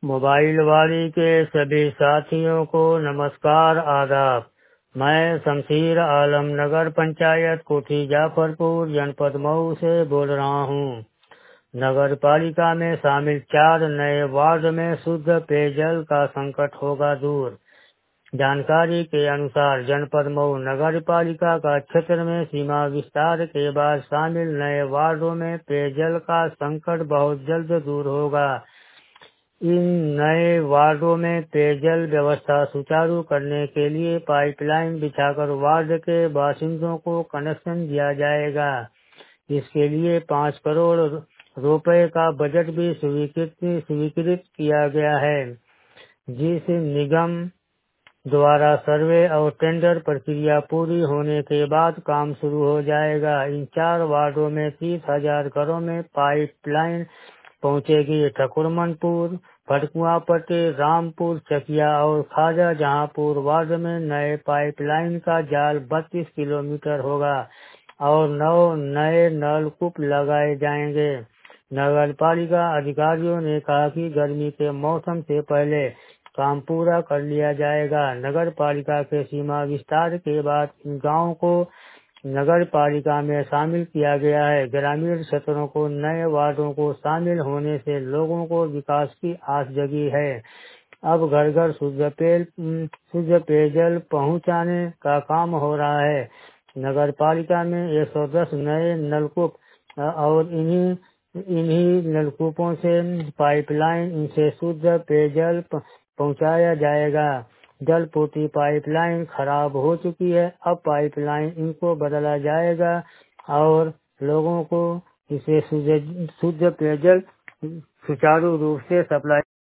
Mobile वाली के सभी साथियों को नमस्कार आदाब। मैं शमशीर आलम नगर पंचायत कोठी जाफरपुर जनपद मऊ से बोल रहा हूँ। नगर पालिका में शामिल 4 नए वार्ड में शुद्ध पेयजल का संकट होगा दूर। जानकारी के अनुसार जनपद मऊ नगर पालिका का क्षेत्र में सीमा विस्तार के बाद शामिल नए वार्डों में पेयजल का संकट बहुत जल्द दूर होगा। इन नए वार्डों में पेयजल व्यवस्था सुचारू करने के लिए पाइपलाइन बिछाकर वार्ड के बाशिंदों को कनेक्शन दिया जाएगा। इसके लिए 5 करोड़ रुपए का बजट भी स्वीकृत किया गया है, जिस निगम द्वारा सर्वे और टेंडर प्रक्रिया पूरी होने के बाद काम शुरू हो जाएगा। इन 4 वार्डों में 30,000 घरों में पाइपलाइन पहुंचेगी। ठकुरमनपुर, फटकुआपट्टी, रामपुर, चकिया और खाजा जहांपुर वार्ड में नए पाइपलाइन का जाल 32 किलोमीटर होगा और 9 नए नलकूप लगाए जाएंगे। नगर पालिका अधिकारियों ने कहा कि गर्मी के मौसम से पहले काम पूरा कर लिया जाएगा। नगर पालिका के सीमा विस्तार के बाद इन गाँव को नगर पालिका में शामिल किया गया है। ग्रामीण क्षेत्रों को नए वार्डों को शामिल होने से लोगों को विकास की आस जगी है। अब घर घर शुद्ध पेयजल पहुंचाने का काम हो रहा है। नगर पालिका में 110 नए नलकूप और इन्हीं नलकूपों से पाइपलाइन इनसे शुद्ध पेयजल पहुंचाया जाएगा। जलपूर्ति पाइपलाइन खराब हो चुकी है, अब पाइपलाइन इनको बदला जाएगा और लोगों को इसे शुद्ध पेयजल सुचारू रूप से सप्लाई